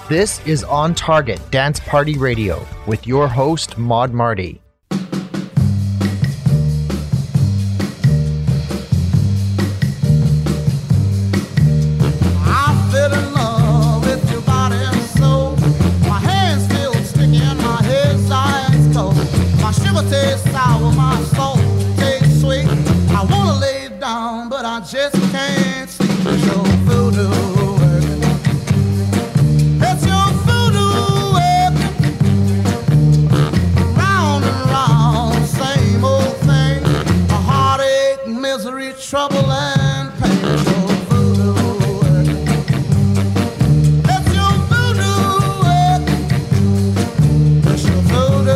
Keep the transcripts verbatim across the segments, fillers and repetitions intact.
This is On Target Dance Party Radio with your host, Maud Marty. Tastes sour, my soul tastes sweet. I wanna lay down, but I just can't sleep. It's your voodoo working. It's your voodoo working. Round and round, same old thing. A heartache, misery, trouble, and pain. It's your voodoo working. It's your voodoo working. It's your voodoo.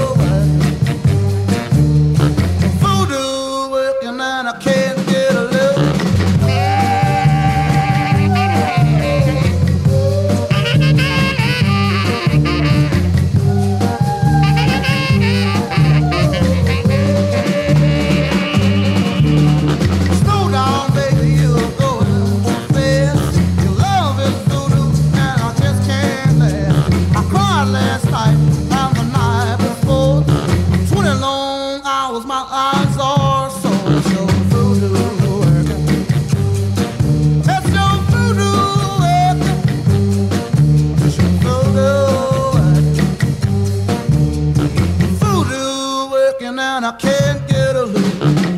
And I can't get a look. Slow down, baby, you're going fast. Your love is voodoo, and I just can't last. I cried last night and the night before. Twenty long hours, my eyes are so. And I can't get a look.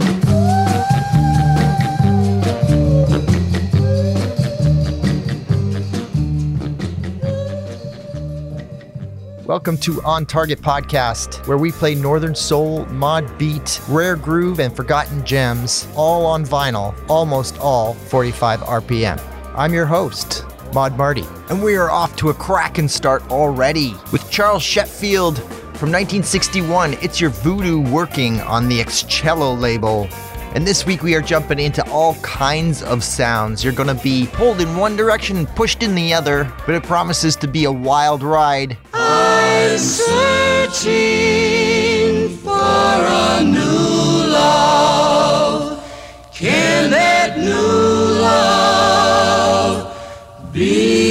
Welcome to On Target Podcast, where we play Northern Soul, mod beat, rare groove, and forgotten gems, all on vinyl, almost all forty-five R P M. I'm your host, Maud Marty, and we are off to a cracking start already with Charles Sheffield. From nineteen sixty-one, It's Your Voodoo Working on the Excello label. And this week we are jumping into all kinds of sounds. You're going to be pulled in one direction and pushed in the other, but it promises to be a wild ride. I'm searching for a new love. Can that new love be?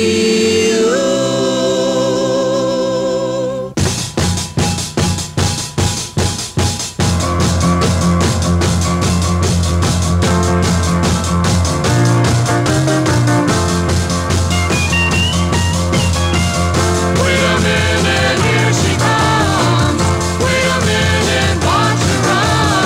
Wait a minute, watch her run.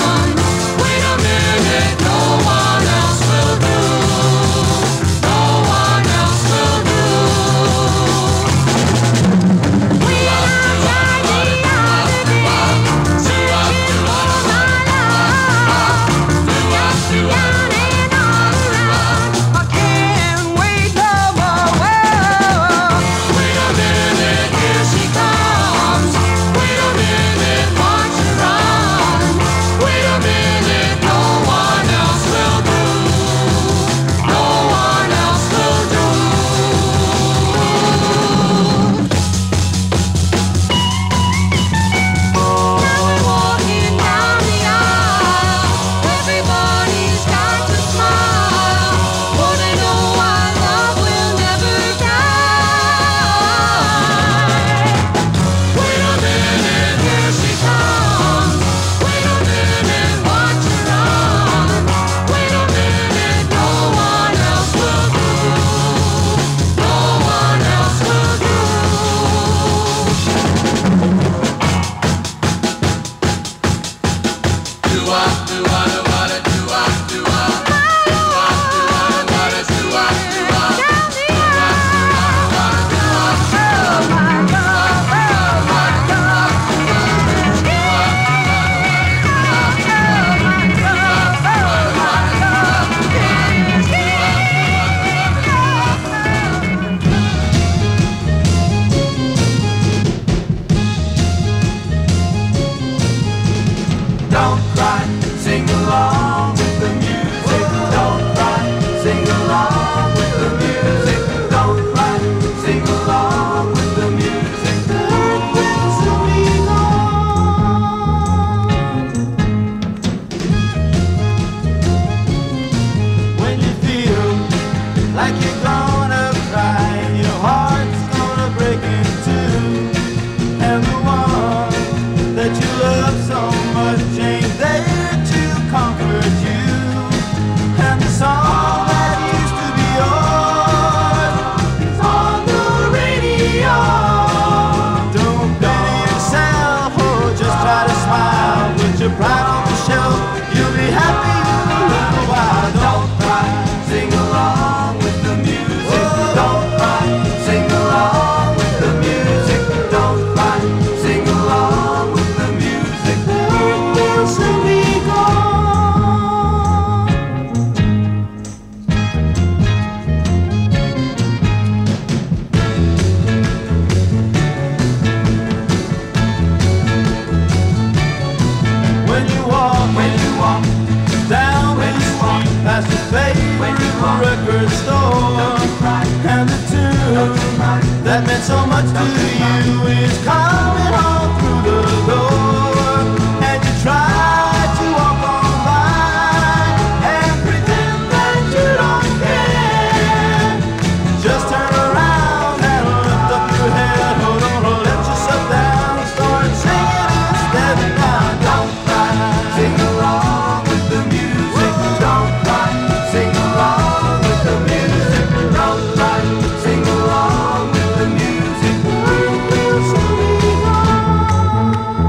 so much to you is coming home through the door, and you try to walk on by and pretend that you don't care. Just turn around and lift up your head. Hold on, let yourself down, start singing instead. Now don't cry, sing along with the music. Don't cry, sing along with the music. Don't cry, sing along with the music. We'll sing along.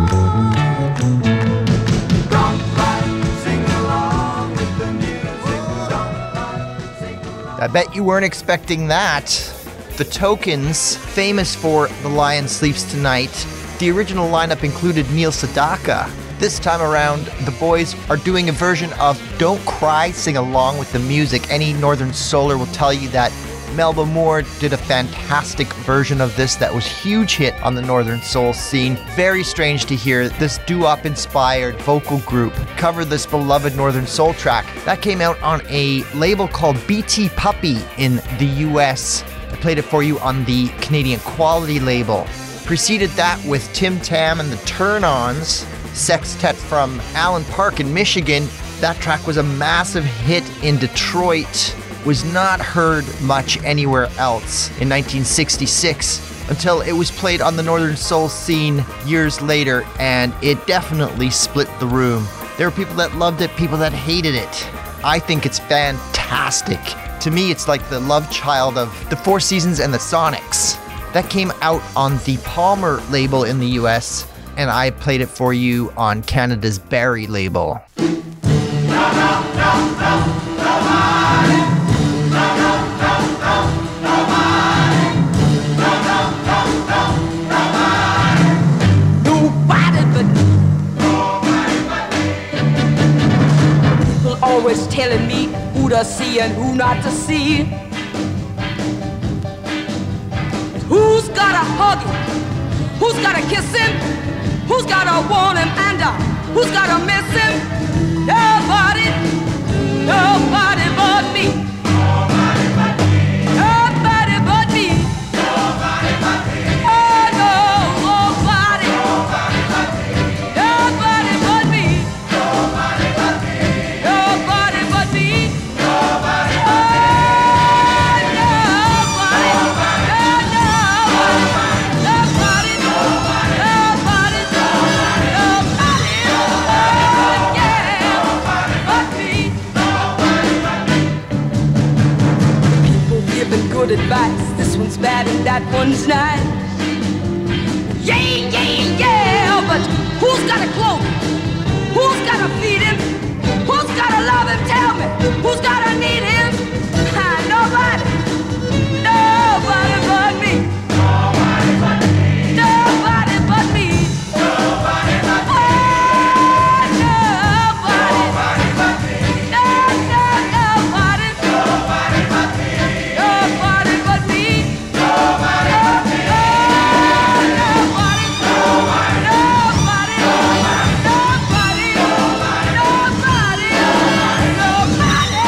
Don't cry, sing along with the music. Don't cry, sing along. I bet you weren't expecting that. The Tokens, famous for The Lion Sleeps Tonight. The original lineup included Neil Sedaka. This time around, the boys are doing a version of Don't Cry, Sing Along with the Music. Any Northern Solar will tell you that Melba Moore did a fantastic version of this that was a huge hit on the Northern Soul scene. Very strange to hear this doo-wop inspired vocal group cover this beloved Northern Soul track. That came out on a label called B T Puppy in the U S. I played it for you on the Canadian Quality label. Preceded that with Tim Tam and the Turn-Ons, sextet from Allen Park in Michigan. That track was a massive hit in Detroit, was not heard much anywhere else in nineteen sixty-six until it was played on the Northern Soul scene years later, and it definitely split the room. There were people that loved it, people that hated it. I think it's fantastic. To me, it's like the love child of the Four Seasons and the Sonics. That came out on the Palmer label in the U S, and I played it for you on Canada's Barry label. Nobody but people always telling me who to see and who not to see. Who's gotta hug him? Who's gotta kiss him? Who's gotta want him? And uh, who's gotta miss him? Nobody, nobody but me. Nobody but me. Nobody but me. Nobody but me. Oh no, nobody. Nobody but me. Nobody but me. Nobody but me. Nobody but me. Nobody but me. Good advice, this one's bad and that one's nice. Yeah, yeah, yeah, but who's gotta clothe him? Who's gotta feed him? Who's gotta love him? Tell me, who's gotta need him? Ah, nobody, nobody but me. Nobody but me. Nobody but me. Nobody but me. Oh, nobody. Nobody but me. No, no, nobody. Nobody but me. Nobody but me. Nobody but me. Nobody. Nobody. Nobody. Nobody. Nobody. Nobody.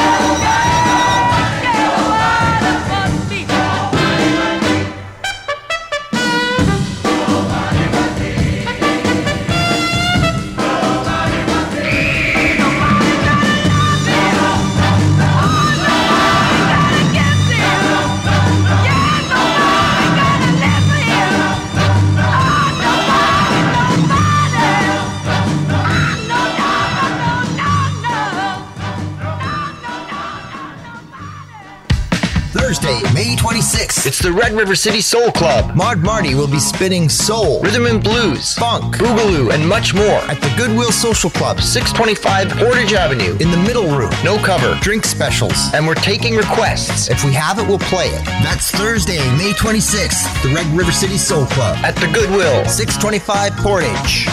Thursday, May twenty-sixth. It's the Red River City Soul Club. Maud Marty will be spinning soul, Rhythm and blues, funk, boogaloo, and much more at the Goodwill Social Club, six twenty-five Portage Avenue. in the middle room. No cover. Drink specials. And we're taking requests If we have it, we'll play it. That's Thursday, May twenty-sixth, the Red River City Soul Club, at the Goodwill. six twenty-five Portage.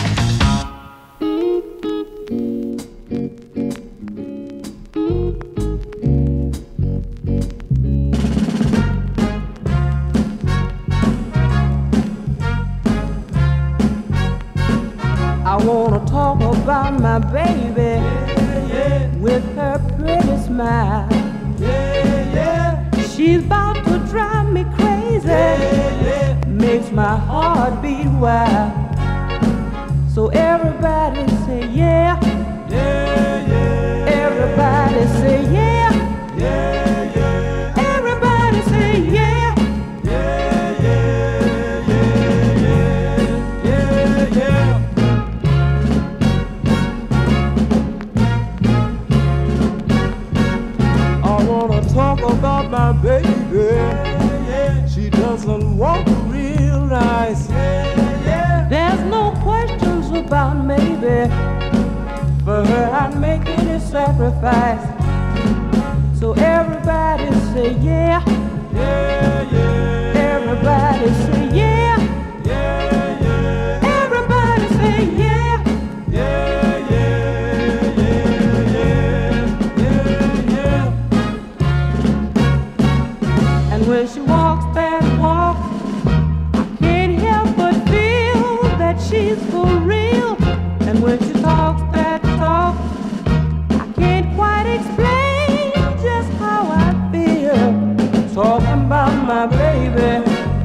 I wanna talk about my baby, yeah, yeah, with her pretty smile. Yeah, yeah. She's about to drive me crazy, yeah, yeah, my heart beat wild. So everybody say yeah, Yeah, yeah. everybody say yeah, Yeah, yeah. everybody say yeah. Yeah, yeah, yeah, yeah, yeah. I wanna talk about my baby. She doesn't walk real nice. There's no questions about maybe. For her I'd make any sacrifice. So everybody say yeah, Yeah, yeah. everybody say yeah, Yeah, yeah. everybody say yeah. Yeah, yeah, yeah, yeah, yeah, yeah. And when she walks that walk, I can't help but feel that she's for real. And when she talks that talk, I can't quite explain just how I feel. Talking about my baby.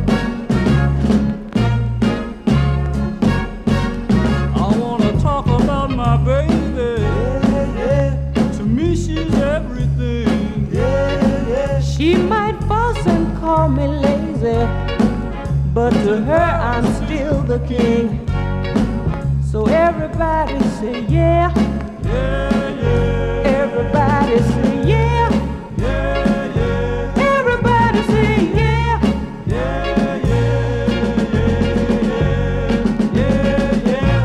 I wanna talk about my baby. Yeah, yeah. To me, she's everything. Yeah, yeah. She might fuss and call me lazy, but to her I'm still the king. So everybody say yeah, Yeah, yeah. everybody say yeah, Yeah, yeah. everybody say yeah. Yeah, yeah, yeah, yeah, yeah.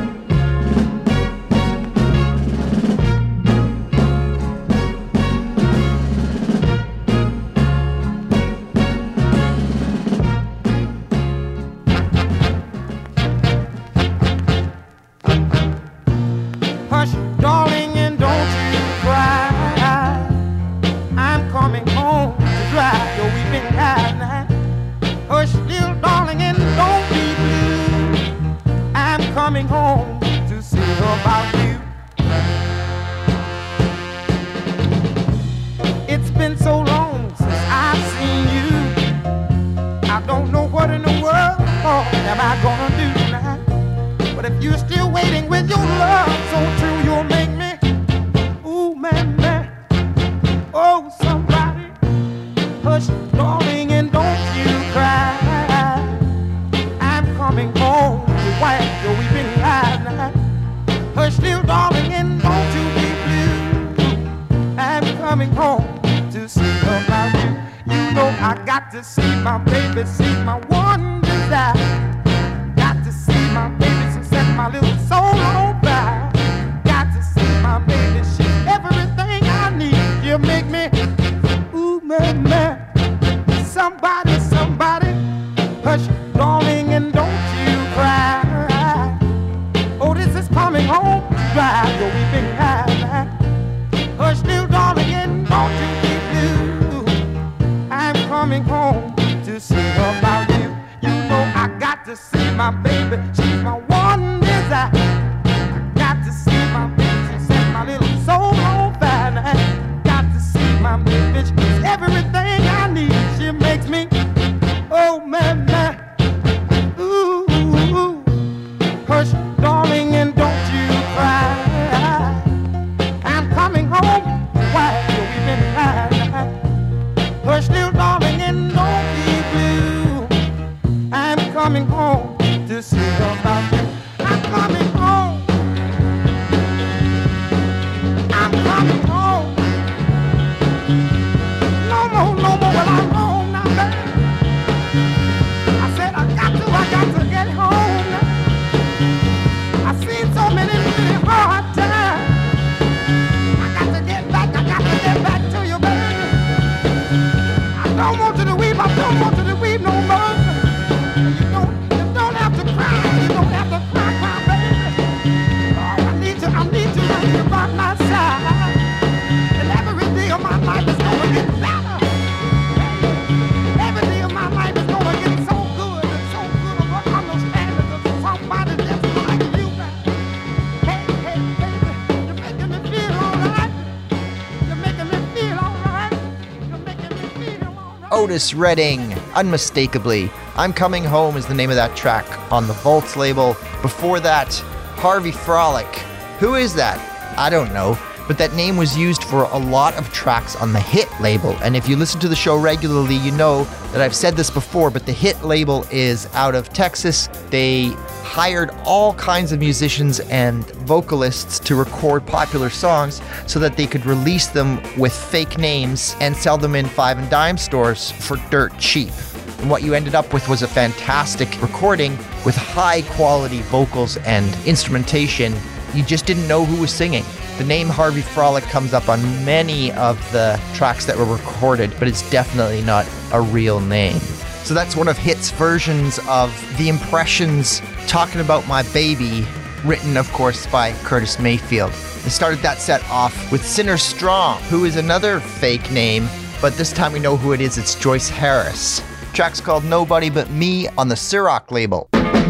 Hush, darling, and don't you cry. I'm coming home to dry your weeping eyes now. Hush, little darling, and don't be blue. I'm coming home to see about you. It's been so long since I've seen you. I don't know what in the world more am I gonna do now. But if you're still waiting with your love so true, you'll make me, ooh, man, man. Oh, somebody, hush, darling, and don't you cry. I'm coming home to wipe your weeping eyes now. Hush, little darling, and don't you be blue. I'm coming home to see about you. You know I got to see my baby, see my one desire. Got to see my baby, so set my little soul on fire. Got to see my baby, she's everything I need. You make me, ooh, man, man. Somebody, somebody, hush, darling, and don't you cry. Oh, this is coming home to dry your weeping eyes. Hush, little darling, and don't you be blue. I'm coming home to see about you. You know I got to see my baby, she's my one desire. I got to see my baby, she set my little soul on fire. Got to see my baby, she's everything I need. She makes me, oh man, man. Ooh, ooh, ooh. Hush, darling, and don't you cry. I'm coming home while you're weeping high. Hush, little darling, and don't be blue. I'm coming home to see about you. Otis Redding, unmistakably. I'm Coming Home is the name of that track on the Vaults label. Before that, Harvey Frolic. Who is that? I don't know. But that name was used for a lot of tracks on the Hit label. And if you listen to the show regularly, you know that I've said this before, but the Hit label is out of Texas. They hired all kinds of musicians and vocalists to record popular songs so that they could release them with fake names and sell them in five and dime stores for dirt cheap. And what you ended up with was a fantastic recording with high quality vocals and instrumentation. You just didn't know who was singing. The name Harvey Frolic comes up on many of the tracks that were recorded, but it's definitely not a real name. So that's one of Hit's versions of The Impressions, Talking About My Baby, written, of course, by Curtis Mayfield. They started that set off with Sinner Strong, who is another fake name, but this time we know who it is. It's Joyce Harris. The track's called Nobody But Me on the Ciroc label.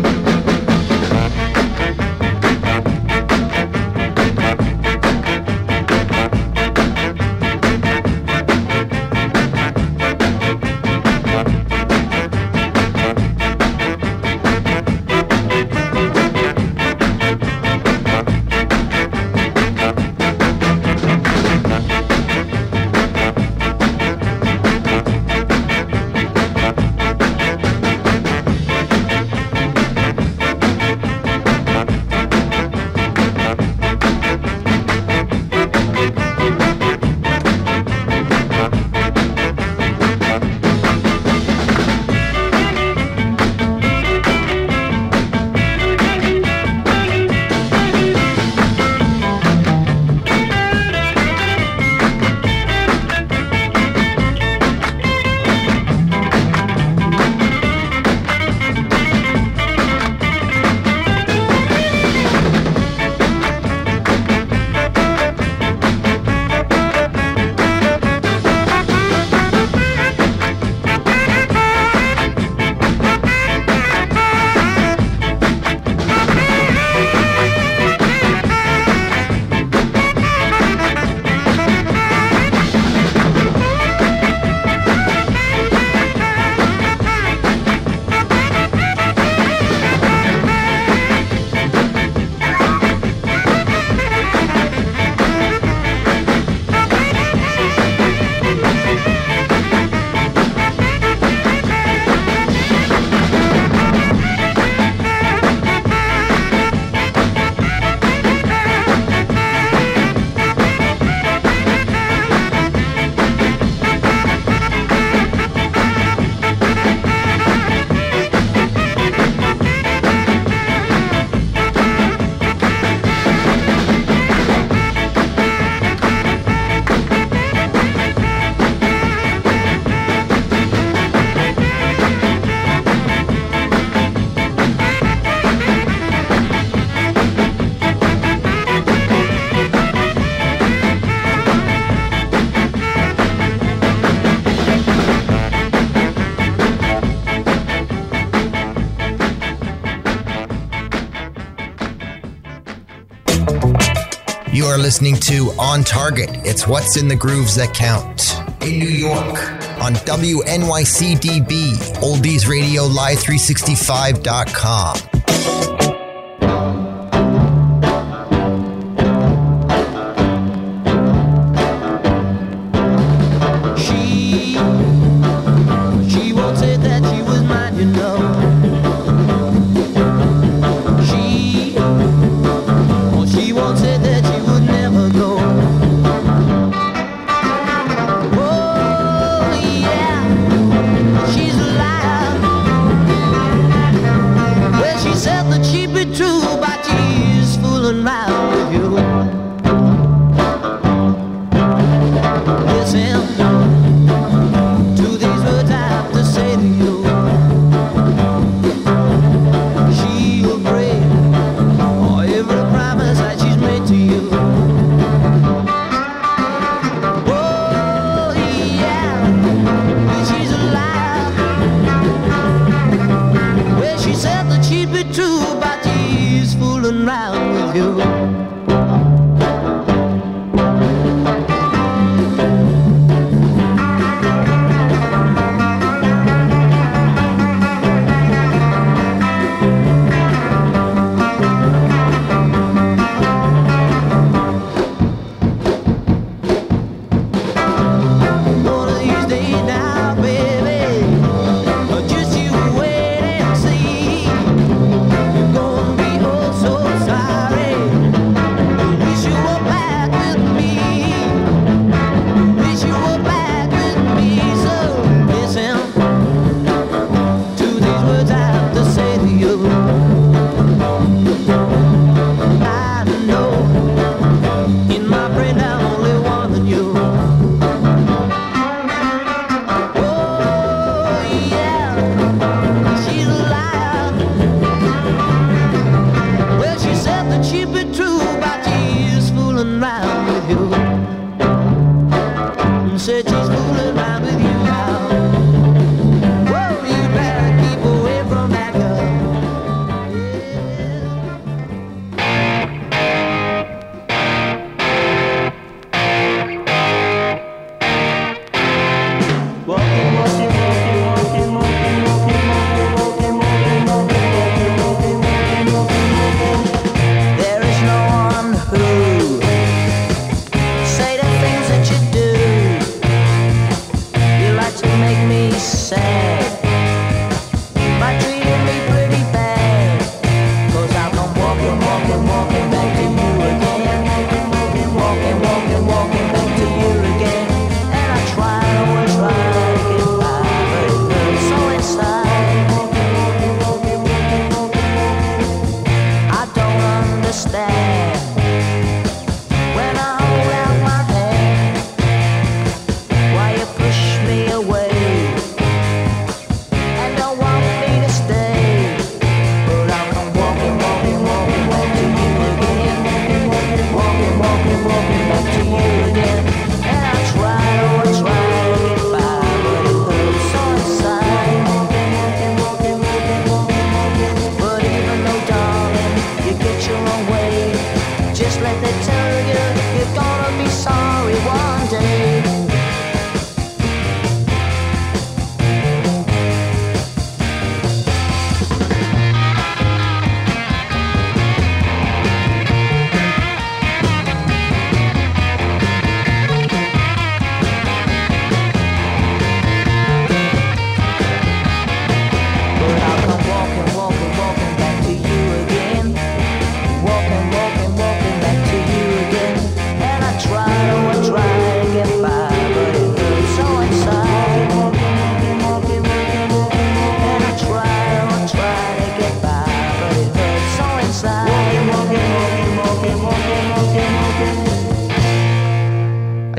You are listening to On Target. It's what's in the grooves that count. In New York, on W N Y C D B, Oldies Radio Live three sixty-five dot com. She, she won't say that she was mine, you know. She, oh, she won't say that she would never go. Oh, yeah, she's a liar. Well, she said that she'd be true, but she's fooling around with you. Listen to these words I have to say to you. She'll break oh, every promise that she's made to you. Oh, yeah, she's a liar. Well, she said that she'd be true, but she's fooling around with you.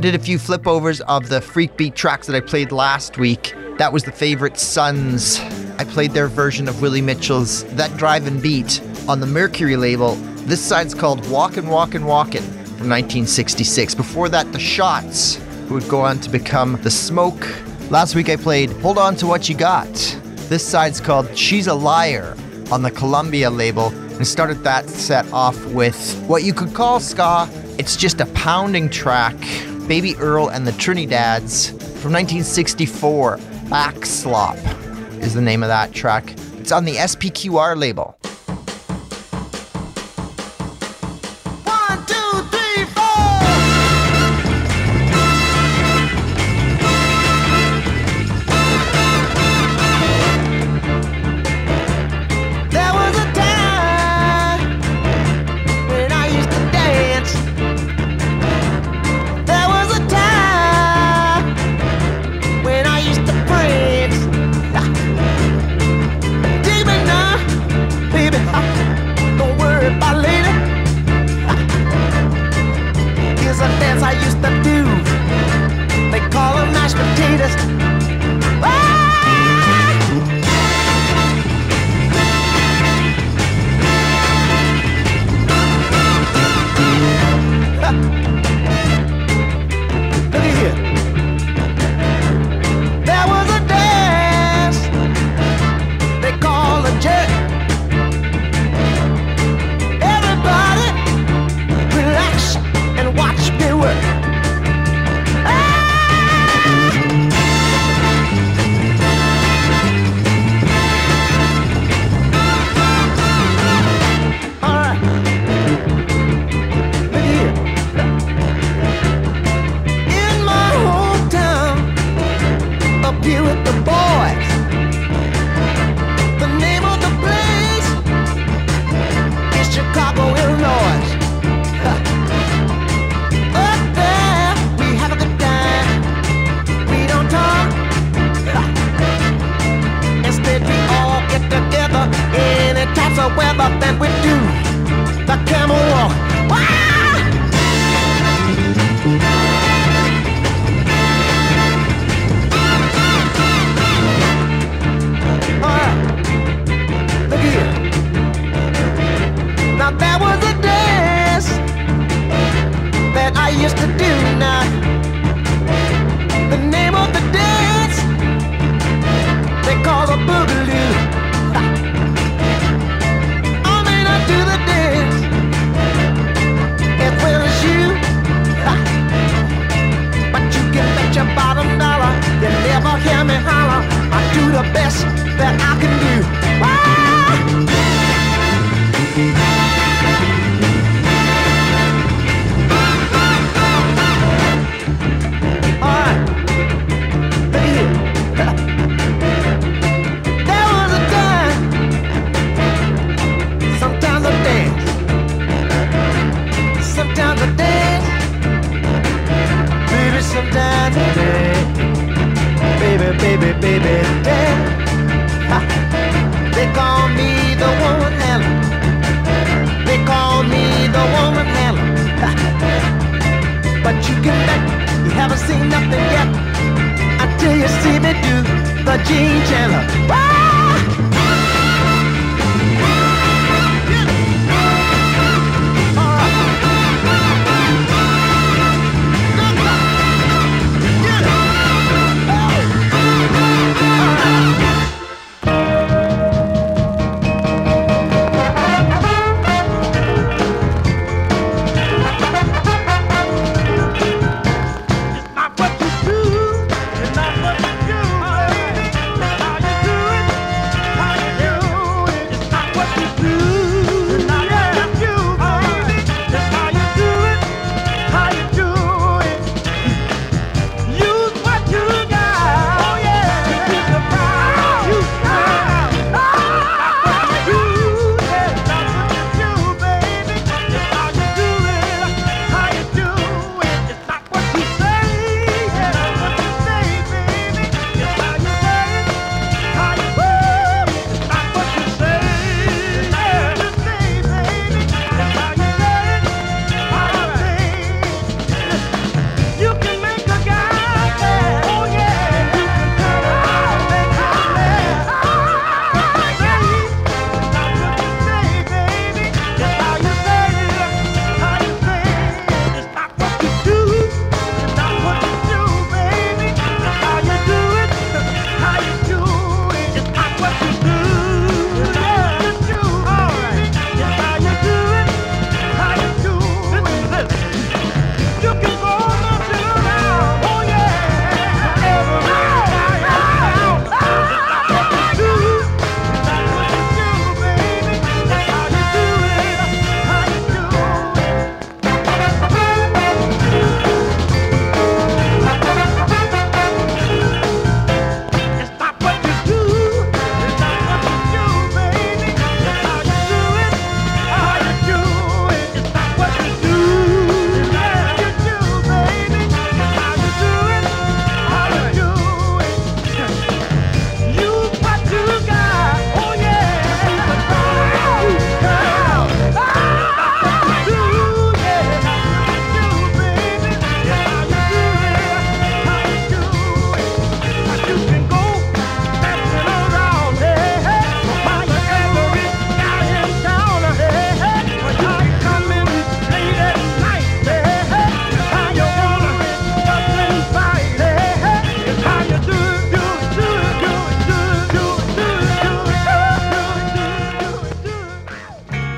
did a few flipovers of the freak beat tracks that I played last week. That was the Favorite Sons. I played their version of Willie Mitchell's That Drivin' Beat on the Mercury label. This side's called Walkin' Walkin' Walkin' from nineteen sixty-six. Before that, The Shots, who would go on to become The Smoke. Last week I played Hold On To What You Got. This side's called She's a Liar on the Columbia label, and started that set off with what you could call ska. It's just a pounding track. Baby Earl and the Trinidads from nineteen sixty-four. Backslop is the name of that track. It's on the S P Q R label. One, two, three, four. There was a time when I used to dance. There was a time when I used to prance. Deep enough, baby, don't worry about later. Here's a dance I used to do. They call them mashed potatoes. Ah! Look at here. There was a dance they call a jerk. Everybody relax and watch me work. All right. Look here. In my hometown, up here with the boys, the name of the place is Chicago, Illinois. Up there, we have a good time. We don't talk. Instead, we all get together any types of weather. Then we do the camel walk. Wow! Alright, look here. Now there was a dance that I used to do now. The name of the dance they call the boogaloo. I may not do the dance as well as you, but you can bet your bottom dollar you never hear me holler. I do the best that I can do. Ah! Alright, look at here. There was a time, sometimes I dance, sometimes I dance, baby, sometimes I dance, baby, baby, baby, dance. Ha. They call me the one Helen.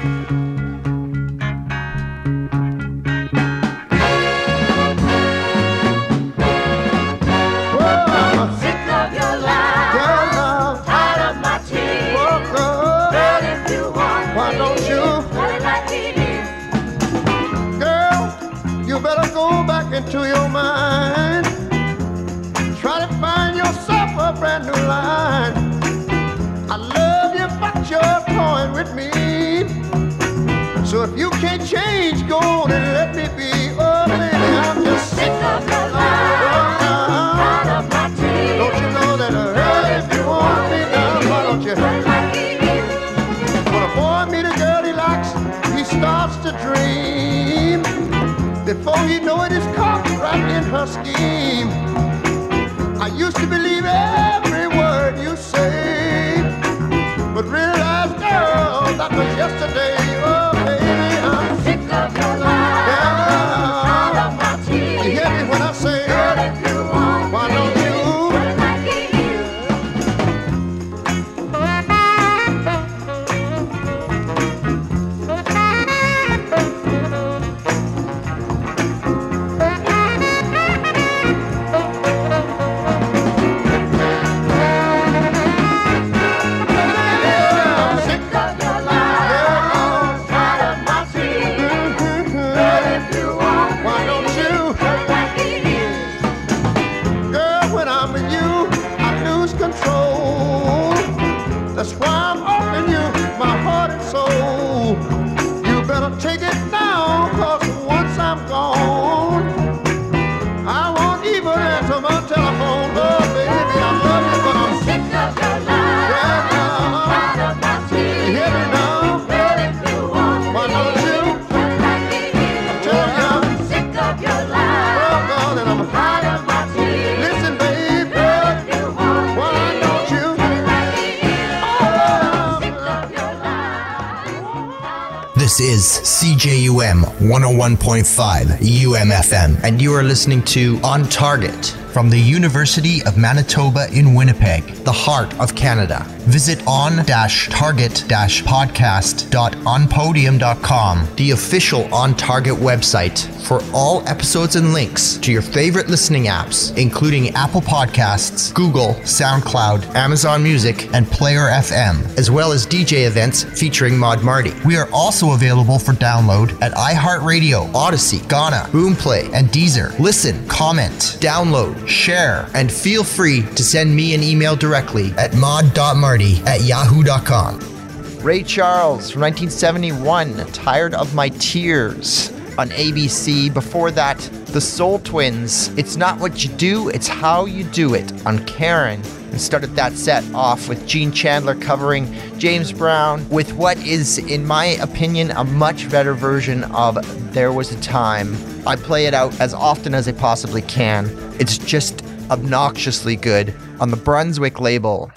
Into your mind, try to find yourself a brand new line. I love you, but you're toying with me. So if you can't change, go on and let me be. Oh, baby, I'm just sick of your lies. Out of my teeth. Don't you know that uh, if you want me down, why don't you? When a boy meet a girl he likes, he starts to dream. Before you know it, it's caught right in her scheme. I used to believe every word you say, but realize, girl, that was yesterday. Oh, baby, I'm sick of your lies. Yeah. Out of my teeth. You hear me when I say, girl, if you want why don't you? That's why I'm offering you my heart and soul. You better take it down, cause once I'm gone, I won't even answer my telephone. Oh, baby, I love you, but I'm sick of your lies. Yeah, now, out of my teeth. You hear me now? Girl, if you want me, why don't you? I'm telling you, I'm sick of your lies. Oh, God, and I'm out of my teeth. Listen, baby, girl, if you want me, why don't you? This is C J U M one oh one point five U M F M, And you are listening to On Target, from the University of Manitoba in Winnipeg, the heart of Canada. Visit on target podcast dot on podium dot com, the official On Target website for all episodes and links to your favorite listening apps, including Apple Podcasts, Google, SoundCloud, Amazon Music, and Player F M, as well as D J events featuring Mod Marty. We are also available for download at iHeartRadio, Odyssey, Ghana, Boomplay, and Deezer. Listen, comment, download, share, and feel free to send me an email directly at mod dot marty at yahoo dot com. Ray Charles from nineteen seventy-one, Tired of My Tears on A B C. Before that, the Soul Twins, It's Not What You Do, It's How You Do It on Karen. And started that set off with Gene Chandler covering James Brown with what is, in my opinion, a much better version of There Was a Time. I play it out as often as I possibly can. It's just obnoxiously good on the Brunswick label.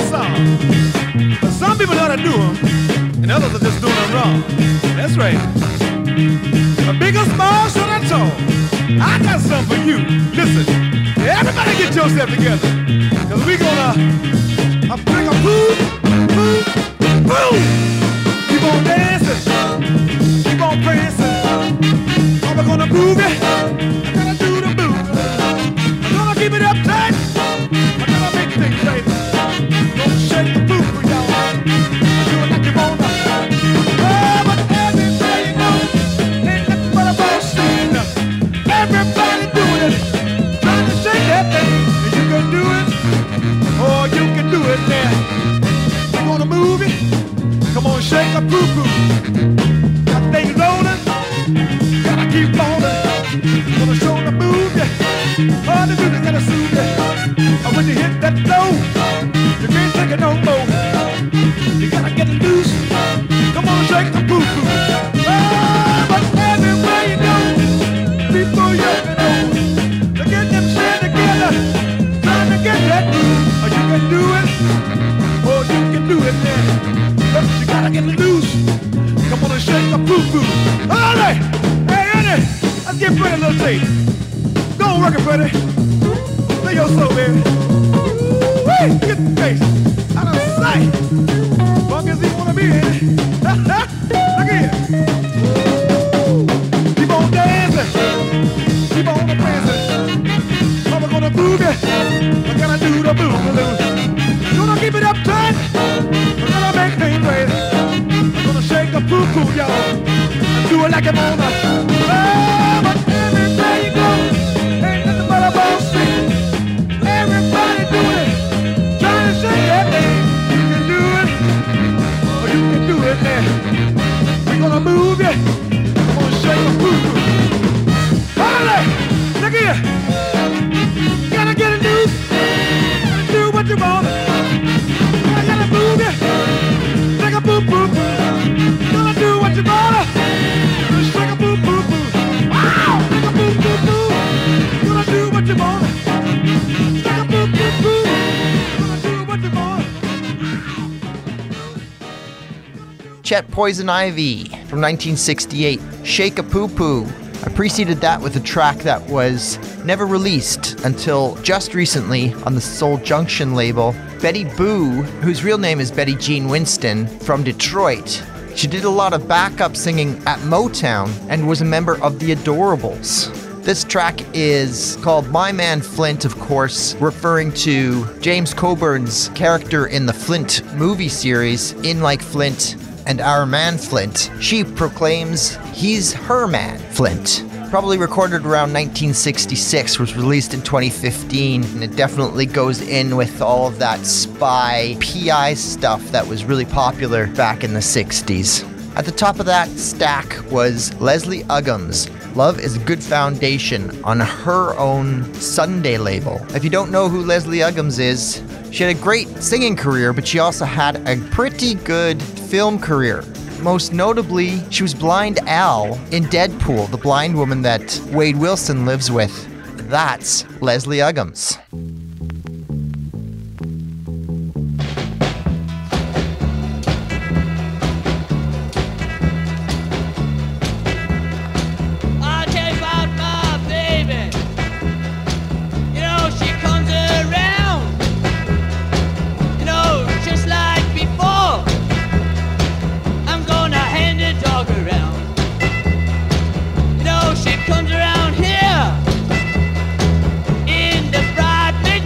song. But some people know how to do them, and others are just doing them wrong. That's right. A big or small, short or tall, I got something for you. Listen, everybody get yourself together, cause we gonna uh, bring a boom, boom, boom. Keep on dancing, keep on prancing. Oh, we're gonna move it, we're gonna do the move. We're gonna keep it up tight, we're gonna make things right. Gonna shake the boom for y'all, do it like you wanna. Oh, but everybody knows, ain't nothing but a ball scene. Everybody doing it, trying to shake that thing. And you can do it, or you can do it now. You wanna move it? Come on, shake a poo-poo. Got things rolling, gotta keep rolling. Gonna show the move, yeah. All the music gotta soothe you. And when you hit that flow, you can't take it no more. You gotta get it loose. Come on, shake the poo-poo. Oh, but everywhere you go, people you know, to get them shit together, trying to get that groove. Or you can do it, or you can do it now. But you gotta get it loose. Come on and shake the poo-poo. All right, hey Eddie, let's get Freddie a little tape. Go on, work it, Freddie. Play your soul, baby. Woo, get the bass out of sight. Funk as he wanna be, Eddie. Look here. Keep on dancing, keep on dancing. Oh, we're gonna move it. We're gonna do the move. Gonna keep it up tight. We're gonna make things right. We're gonna shake the poo-poo, y'all, and do it like you wanna. Oh, but everywhere you go, ain't nothing but a ball scene. Everybody doing it, trying to shake that thing. You can do it, or you can do it now. We're gonna move it. We're gonna shake the poo-poo. All right, look here. You gotta get it loose. Do what you want. You gotta move it. Shake a boo boo boo. Gonna do what you wanna. Shake a boo boo boo. Wow! Shake a boo boo boo. Gonna do what you wanna. Shake a boo boo boo. Gonna do what you wanna. Chet Poison Ivy from nineteen sixty-eight, Shake a Poo Poo. I preceded that with a track that was never released until just recently on the Soul Junction label. Betty Boo, whose real name is Betty Jean Winston, from Detroit. She did a lot of backup singing at Motown and was a member of the Adorables. This track is called My Man Flint, of course, referring to James Coburn's character in the Flint movie series, In Like Flint and Our Man Flint. She proclaims he's her man, Flint. Probably recorded around nineteen sixty-six, was released in twenty fifteen, and it definitely goes in with all of that spy P I stuff that was really popular back in the sixties. At the top of that stack was Leslie Uggams, Love is a Good Foundation, on her own Sunday label. If you don't know who Leslie Uggams is, she had a great singing career, but she also had a pretty good film career. Most notably, she was Blind Al in Deadpool, the blind woman that Wade Wilson lives with. That's Leslie Uggams. Comes around here in the bright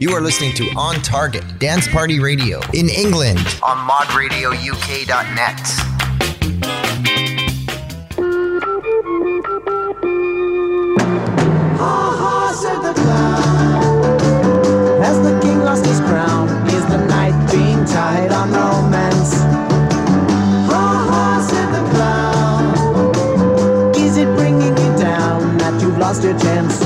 You are listening to On Target Dance Party Radio in England on mod radio U K dot net. Ha ha, said the clown, as the king lost his crown. Is the night being tied on romance? Ha ha, said the clown, is it bringing you down that you've lost your chance?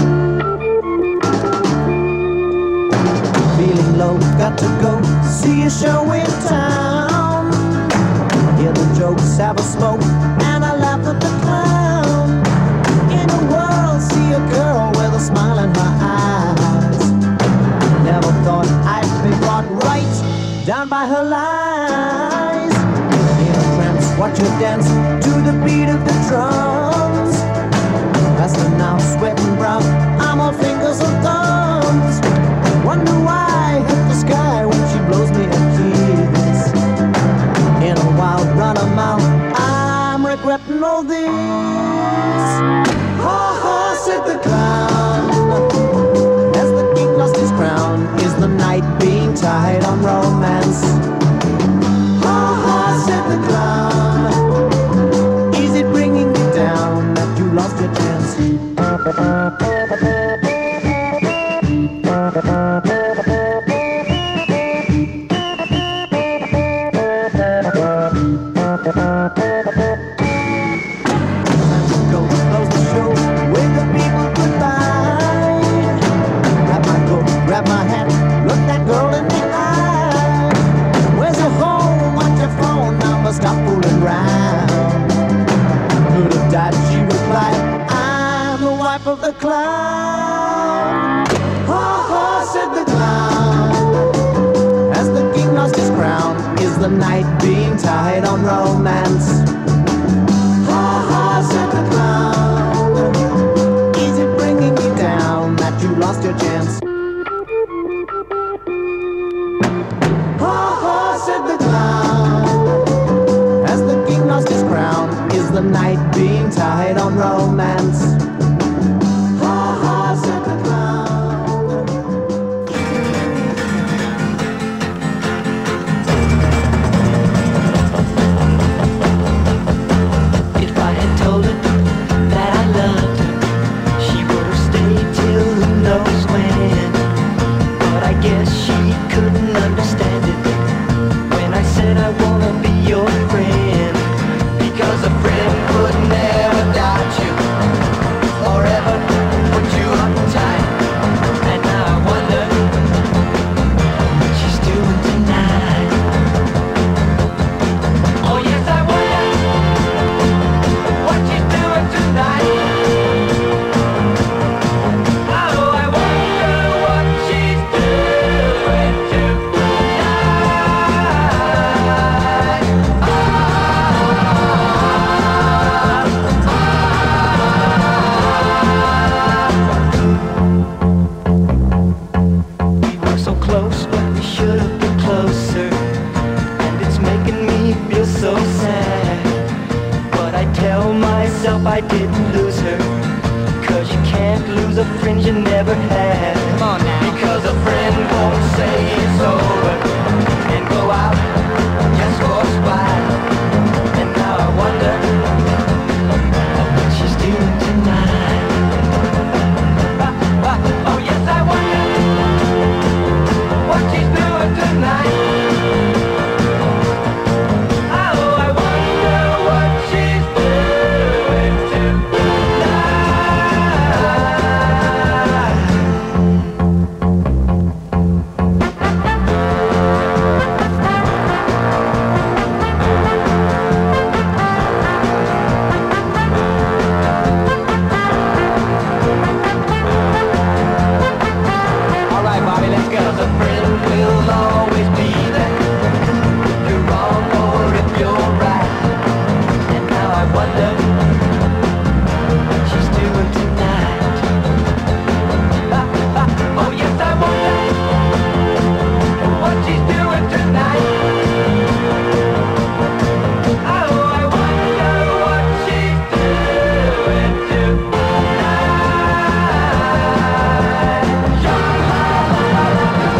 Feeling low, got to go see a show in town. Hear the jokes, have a smoke, and I laugh at the clown. In a world, see a girl with a smile in her eyes. Never thought I'd be brought right down by her lies. In a trance, watch her dance to the beat of the drums. Faster now, sweating brown, I'm all fingers and thumbs. Wonder why I hit the sky when she blows me a kiss. In a wild run of mouth, I'm regretting all this. Ha ha, said the clown, as the king lost his crown. Is the night being tied on romance? Ha ha, said the clown, is it bringing you down that you lost your chance? Go close the show, wave the people goodbye. Grab my coat, grab my hat, look that girl in the eye. Where's your home? What's your phone number? Stop fooling round. Could have died, she replied, I'm the wife of the clown. Ha ha, said the clown, as the king lost his crown. Is the night being tied on romance? Ha ha, said the clown, is it bringing you down that you lost your chance? Ha ha, said the clown, as the king lost his crown. Is the night being tied on romance? Ha ha, said the clown. If I had told her that I loved her, she would have stayed till who knows when. But I guess she couldn't understand it when I said I wanna be your friend. Because a friend would never doubt you or ever put you uptight. And now I wonder what she's doing tonight. Oh yes, I wonder what she's doing tonight. Oh, I wonder what she's doing tonight. We were so close, but we should have been closer. And it's making me feel so sad. But I tell myself I didn't lose her. Cause you can't lose a friend you never had. Come on now. Because a friend won't say it's over and go out just for a spite. And now I wonder what she's doing tonight. Ah, ah, oh yes, I wonder what she's doing tonight. Oh, I wonder what she's doing All right, Bobby, let's go. 'Cause a friend will always be there if you're wrong or if you're right. And now I wonder what she's doing tonight. Ah, ah, oh yes, I wonder what she's doing tonight. Oh, I wonder what she's doing tonight.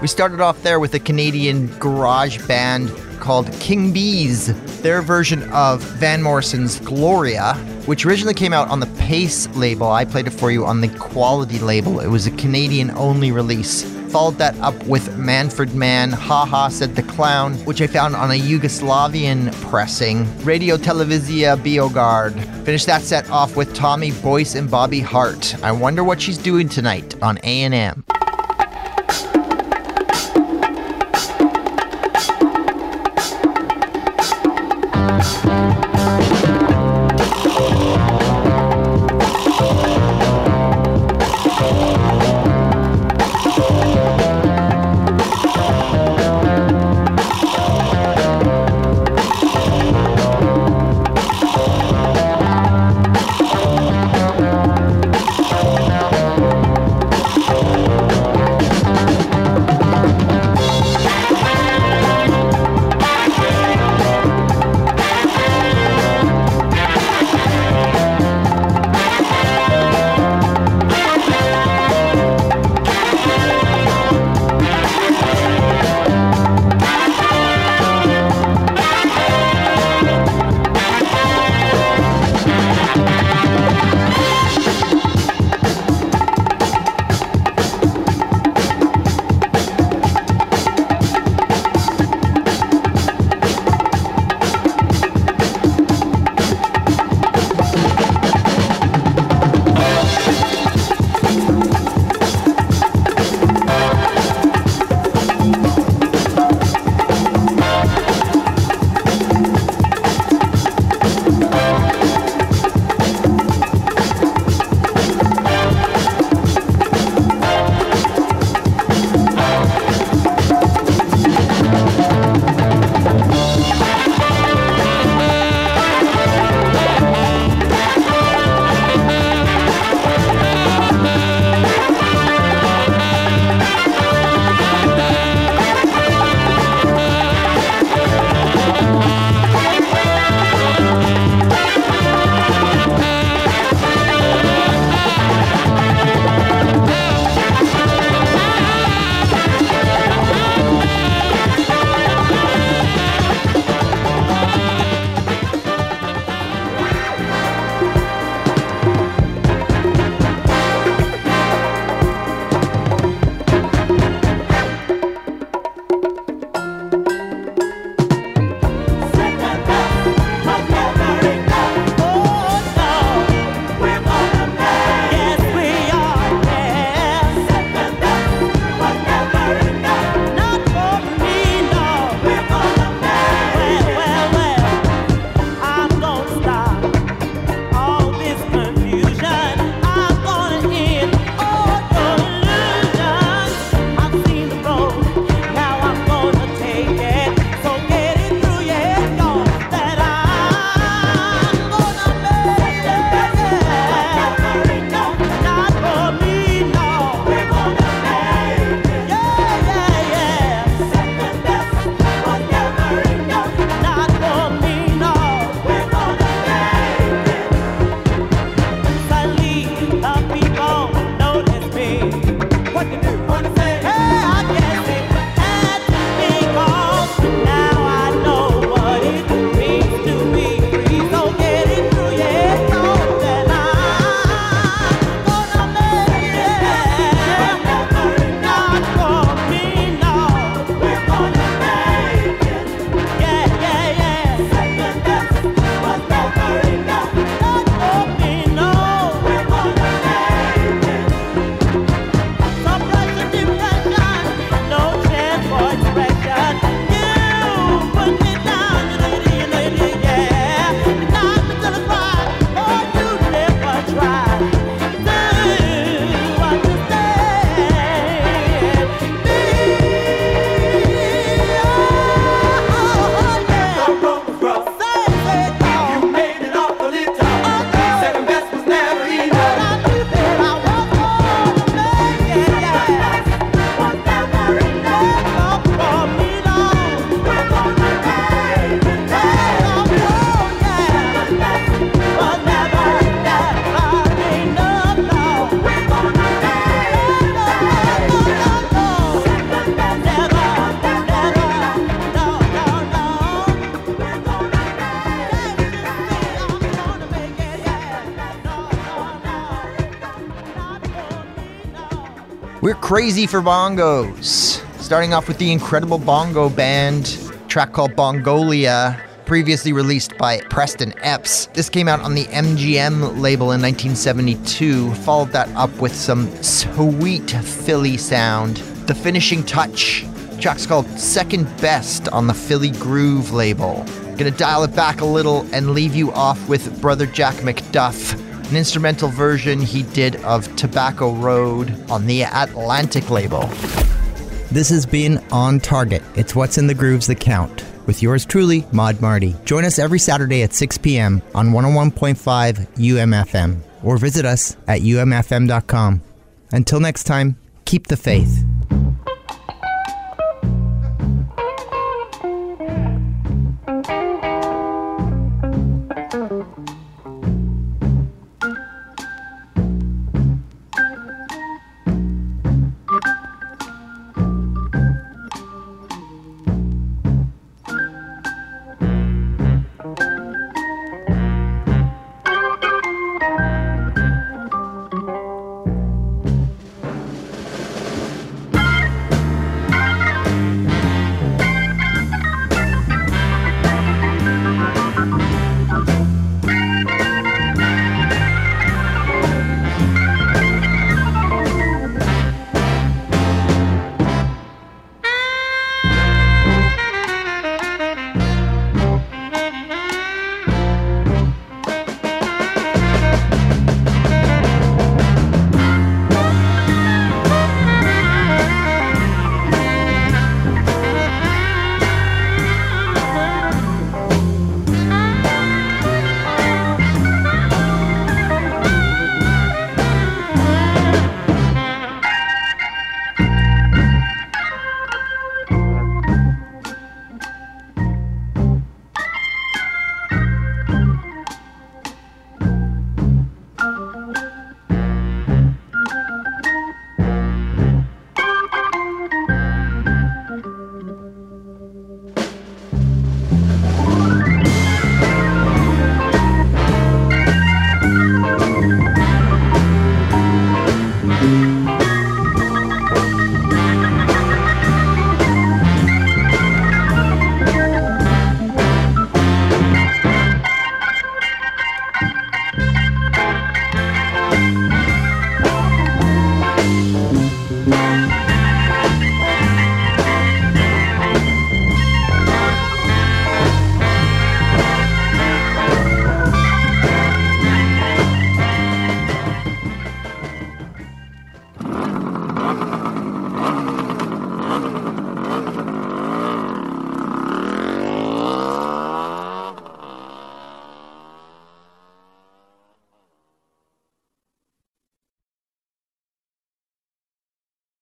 We started off there with a Canadian garage band called King Bees, their version of Van Morrison's Gloria, which originally came out on the Pace label. I played it for you on the Quality label. It was a Canadian-only release. Followed that up with Manfred Mann, Ha Ha Said the Clown, which I found on a Yugoslavian pressing, Radio Televizia Biogard. Finished that set off with Tommy Boyce and Bobby Hart. I wonder what she's doing tonight on A and M. Thank you. We're crazy for bongos. Starting off with the Incredible Bongo Band, track called Bongolia, previously released by Preston Epps. This came out on the M G M label in nineteen seventy-two, followed that up with some sweet Philly sound. The finishing touch, track's called Second Best on the Philly Groove label. Gonna dial it back a little and leave you off with Brother Jack McDuff, an instrumental version he did of Tobacco Road on the Atlantic label. This has been On Target. It's what's in the grooves that count. With yours truly, Mod Marty. Join us every Saturday at six p.m. on one oh one point five U M F M or visit us at U M F M dot com. Until next time, keep the faith.